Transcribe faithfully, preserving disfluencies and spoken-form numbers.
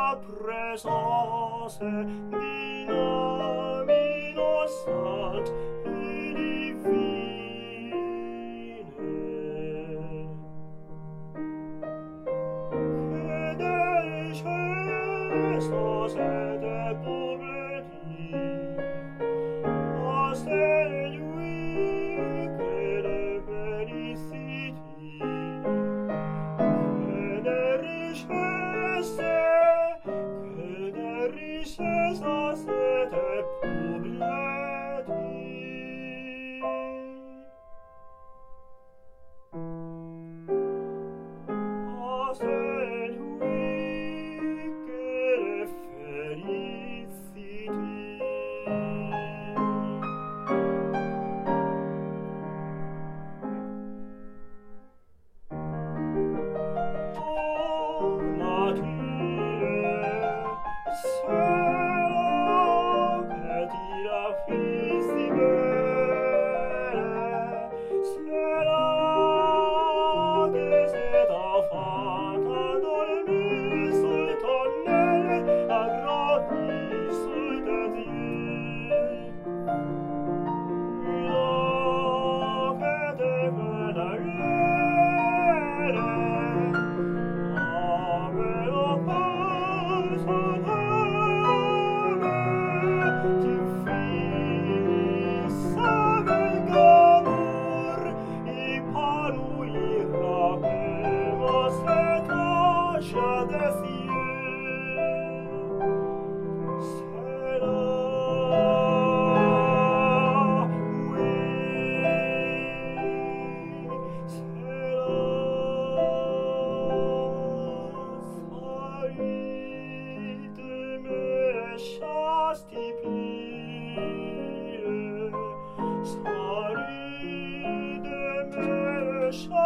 présence d'une innocente et divine. Que de richesses et de pauvreté, enseigne-lui que de félicité, que de richesses, que de richesses et de pauvreté. Enseigne-lui que de félicité. Oh, nature, c'est que tu la fais si belle, c'est là que cet enfant t'a dormi sous ton aile, a grandi sous tes yeux. Là que t'es venue Sorry, de me